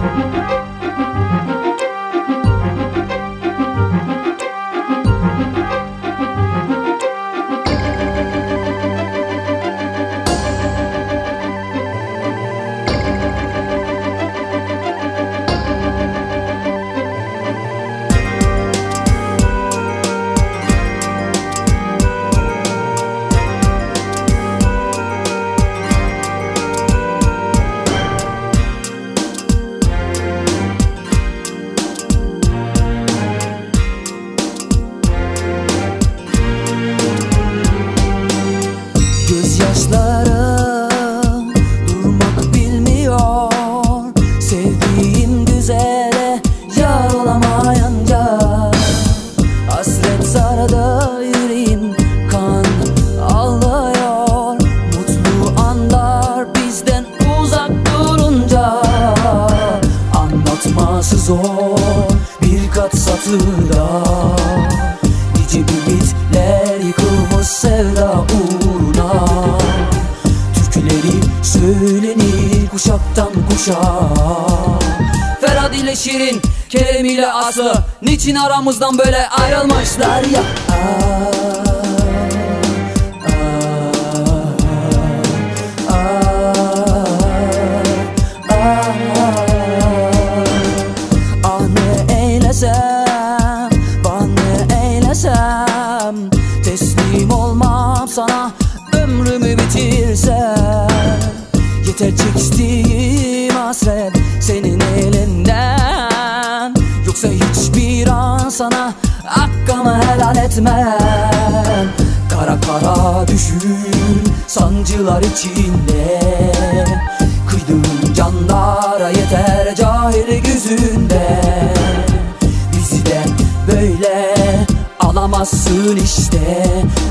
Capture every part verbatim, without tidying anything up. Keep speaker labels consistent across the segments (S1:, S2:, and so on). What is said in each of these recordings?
S1: Gözyaşlarım durmak bilmiyor, sevdiğim güzele yar olamayınca. Hasret sardı yüreğim, kan ağlıyor. Mutlu anlar bizden uzak durunca. Anlatması zor birkaç satırda, nice ümitler yıkılmış sevda uğruna. Türküleri söylenir kuşaktan kuşağa. Ferhat ile Şirin, Kerem ile Aslı, niçin aramızdan böyle ayrılmışlar ya? Ah ne eylesem, bah ne eylesem, teslim olmam sana, ömrümü bitirsem. Yeter çektiğim hasret senin elinden, yoksa hiçbir an sana hakkımı helal etmem. Kara kara düşün sancılar içinde, kıydığım canlara yeter cahil gözünde. Bizi de böyle alamazsın işte.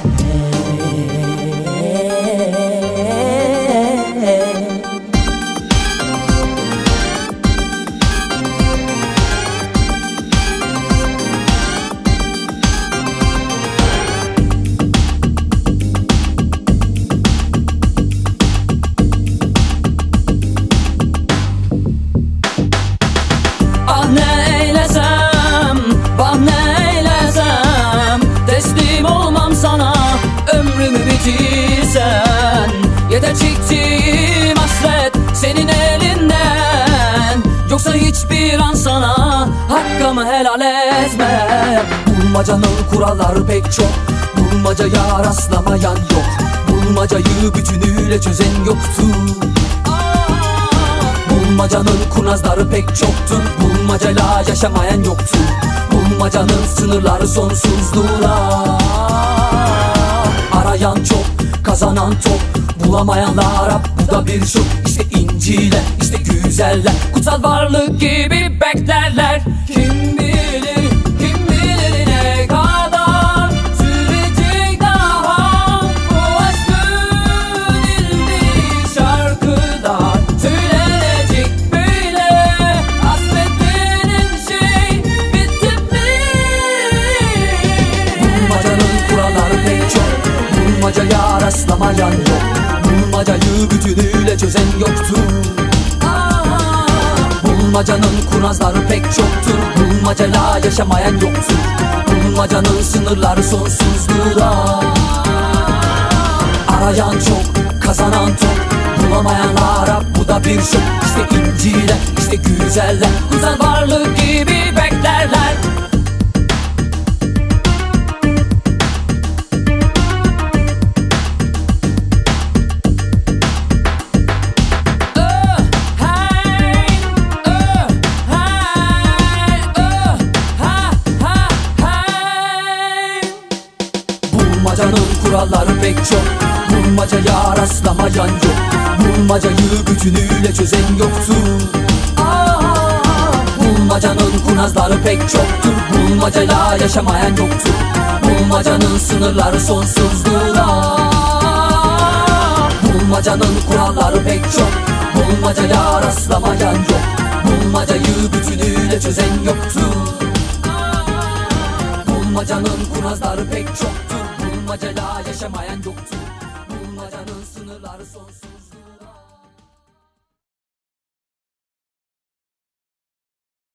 S1: Ah ne eylesem, bah ne eylesem, teslim olmam sana, ömrümü bitirsen. Yeter çektiğim hasret senin elinden, yoksa hiçbir an sana hakkımı helal etmem. Bulmacanın kuralları pek çok, bulmacaya rastlamayan yok. Bulmacayı bütünüyle çözen yoktur. Bulmacanın kurnazları pek çoktur, bulmacayla yaşamayan yoktur. Bulmacanın sınırları sonsuzluğa. Arayan çok, kazanan top, bulamayanlara bu da bir şok. İşte inciler, işte güzeller, kutsal varlık gibi beklerler. Kim bilir, kim bilir ne kadar sürecek daha bu aşkın ilmi şarkılar. Söylenecek böyle hasret denen şey bitti mi? Bulmacanın kuralları pek çok, bulmacaya rastlamayan yok. Bulmacayı bütünüyle çözen yoktur. Bulmacanın kurnazları pek çoktur, bulmacayla yaşamayan yoktur. Bulmacanın sınırları sonsuzluğa. Arayan çok, kazanan çok, bulamayanlara bu da bir şok. İşte inciler, işte güzeller, kutsal varlık gibi beklerler. Bulmacanın kuralları pek çok, bulmacaya rastlamayan yok. Bulmacayı bütünüyle çözen yoktur. Bulmacanın kurnazları pek çoktur, bulmacayla yaşamayan yoktur. Bulmacanın sınırları sonsuzluğa. Bulmacanın kuralları pek çok, bulmacaya rastlamayan yok. Bulmacayı bütünüyle çözen yoktur. Bulmacanın kurnazları pek çoktur, bulmacayla yaşamayan yoktur.